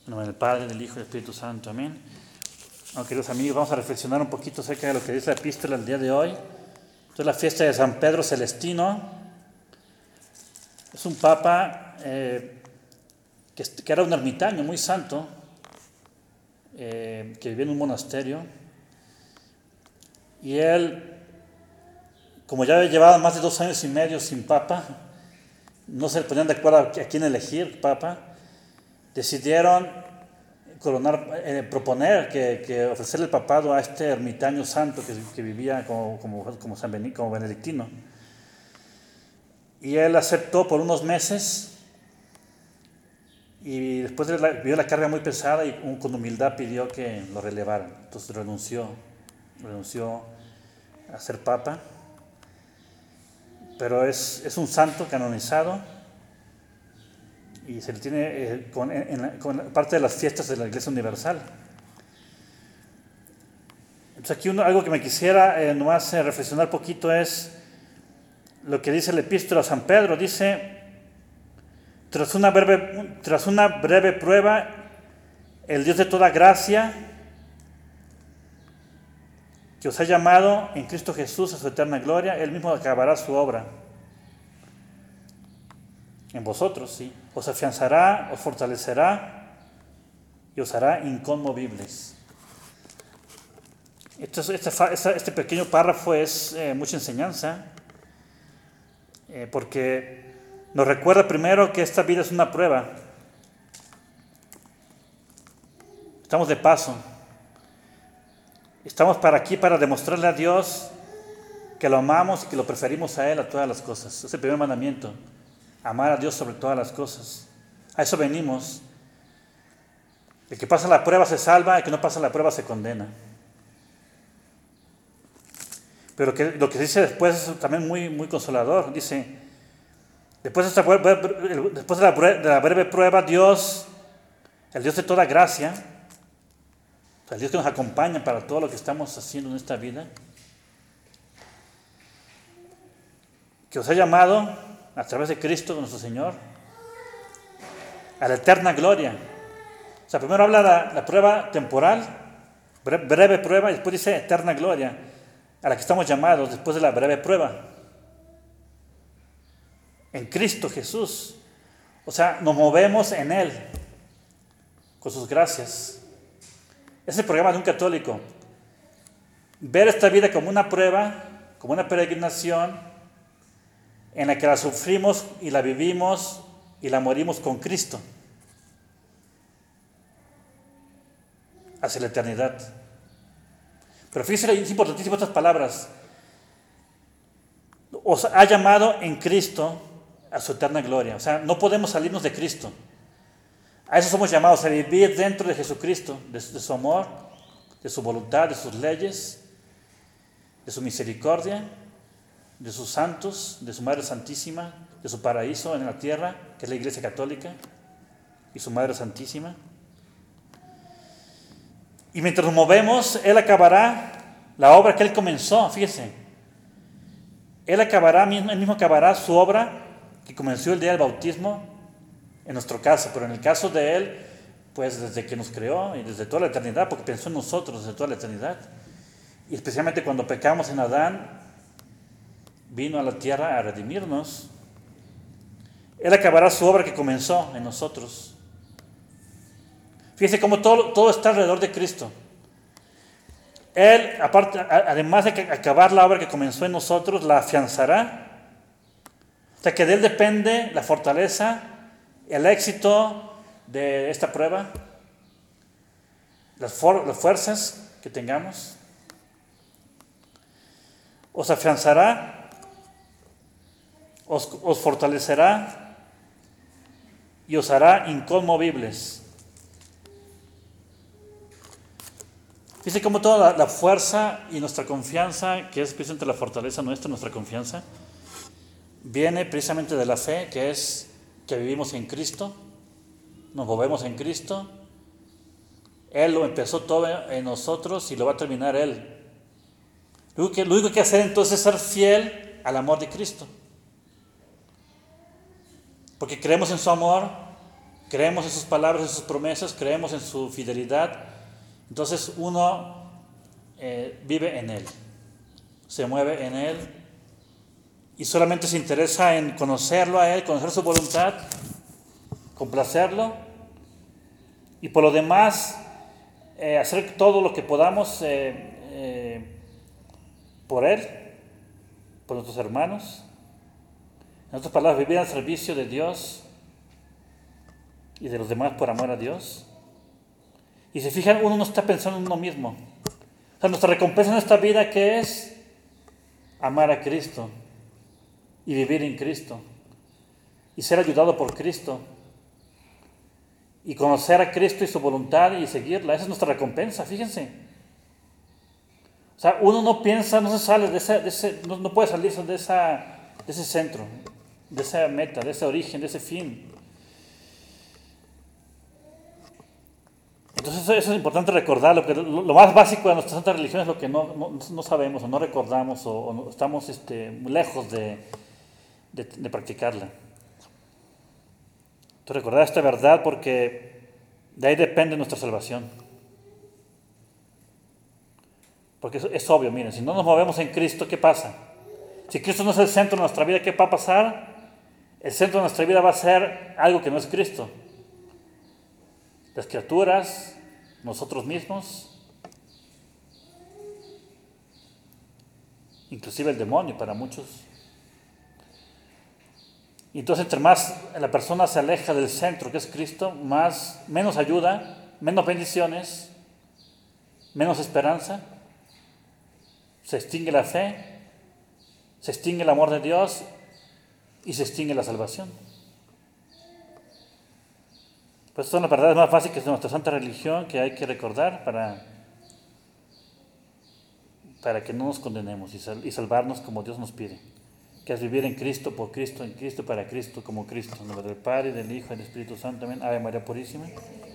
En nombre del Padre, del Hijo y del Espíritu Santo. Amén. Bueno, queridos amigos, vamos a reflexionar un poquito acerca de lo que dice la epístola el día de hoy. Esto es la fiesta de San Pedro Celestino. Es un papa que era un ermitaño muy santo, que vivía en un monasterio. Y él, como ya llevaba más de 2 años y medio sin papa, no se ponían de acuerdo a quién elegir papa, decidieron proponer que ofrecerle el papado a este ermitaño santo que vivía como benedictino. Y él aceptó por unos meses, y después vio la carga muy pesada y con humildad pidió que lo relevaran. Entonces renunció a ser papa, pero es un santo canonizado y se le tiene con parte de las fiestas de la Iglesia Universal. Entonces aquí algo que me quisiera nomás reflexionar un poquito es lo que dice la epístola a San Pedro. Dice: tras una breve prueba, el Dios de toda gracia, que os ha llamado en Cristo Jesús a su eterna gloria, Él mismo acabará su obra en vosotros, sí. Os afianzará, os fortalecerá y os hará inconmovibles. Este pequeño párrafo es mucha enseñanza, porque nos recuerda primero que esta vida es una prueba. Estamos de paso. Estamos aquí para demostrarle a Dios que lo amamos y que lo preferimos a Él a todas las cosas. Es el primer mandamiento: amar a Dios sobre todas las cosas. A eso venimos. El que pasa la prueba se salva, el que no pasa la prueba se condena. Pero lo que dice después es también muy, muy consolador. Dice: después de la breve prueba, Dios, el Dios de toda gracia, el Dios que nos acompaña para todo lo que estamos haciendo en esta vida, que os ha llamado a través de Cristo nuestro Señor a la eterna gloria. O sea, primero habla la prueba temporal, breve prueba, y después dice eterna gloria, a la que estamos llamados después de la breve prueba. En Cristo Jesús. O sea, nos movemos en Él, con sus gracias. Es el programa de un católico: ver esta vida como una prueba, como una peregrinación, en la que la sufrimos y la vivimos y la morimos con Cristo hacia la eternidad. Pero fíjense, es importantísimo estas palabras: os ha llamado en Cristo a su eterna gloria. O sea, no podemos salirnos de Cristo. A eso somos llamados, a vivir dentro de Jesucristo, de su amor, de su voluntad, de sus leyes, de su misericordia, de sus santos, de su Madre Santísima, de su paraíso en la tierra, que es la Iglesia Católica, y su Madre Santísima. Y mientras nos movemos, Él acabará la obra que Él comenzó. Fíjense, Él mismo acabará su obra que comenzó el día del bautismo, en nuestro caso, pero en el caso de Él, pues desde que nos creó y desde toda la eternidad, porque pensó en nosotros desde toda la eternidad. Y especialmente cuando pecamos en Adán, vino a la tierra a redimirnos. Él acabará su obra que comenzó en nosotros. Fíjense cómo todo está alrededor de Cristo. Él, además de acabar la obra que comenzó en nosotros, la afianzará. O sea que de Él depende la fortaleza, el éxito de esta prueba, las fuerzas que tengamos. Os afianzará, os fortalecerá y os hará inconmovibles. Fíjense cómo toda la fuerza y nuestra confianza, que es precisamente la fortaleza nuestra confianza, viene precisamente de la fe, que es que vivimos en Cristo, nos movemos en Cristo. Él lo empezó todo en nosotros y lo va a terminar Él. Lo único que hay que hacer entonces es ser fiel al amor de Cristo. Porque creemos en su amor, creemos en sus palabras, en sus promesas, creemos en su fidelidad, entonces uno vive en Él, se mueve en Él y solamente se interesa en conocerlo a Él, conocer su voluntad, complacerlo y por lo demás hacer todo lo que podamos por Él, por nuestros hermanos. En otras palabras, vivir al servicio de Dios y de los demás por amor a Dios. Y si fijan, uno no está pensando en uno mismo. O sea, nuestra recompensa en esta vida, ¿qué es? Amar a Cristo y vivir en Cristo y ser ayudado por Cristo y conocer a Cristo y su voluntad y seguirla. Esa es nuestra recompensa, fíjense. O sea, uno no piensa, no se sale no puede salirse de ese centro, de esa meta, de ese origen, de ese fin. Entonces eso es importante recordarlo, porque lo más básico de nuestra santa religión es lo que no sabemos o no recordamos o estamos muy lejos de practicarla. Entonces recordar esta verdad porque de ahí depende nuestra salvación. Porque es obvio, miren, si no nos movemos en Cristo, ¿qué pasa? Si Cristo no es el centro de nuestra vida, ¿qué va a pasar? El centro de nuestra vida va a ser algo que no es Cristo. Las criaturas, nosotros mismos, inclusive el demonio para muchos. Y entonces entre más la persona se aleja del centro que es Cristo, menos ayuda, menos bendiciones, menos esperanza, se extingue la fe, se extingue el amor de Dios y se extingue la salvación. Pues son las verdades más básicas de nuestra santa religión que hay que recordar para que no nos condenemos y salvarnos como Dios nos pide, que es vivir en Cristo, por Cristo, en Cristo, para Cristo, como Cristo. En nombre del Padre, del Hijo y del Espíritu Santo. Amén. Ave María Purísima.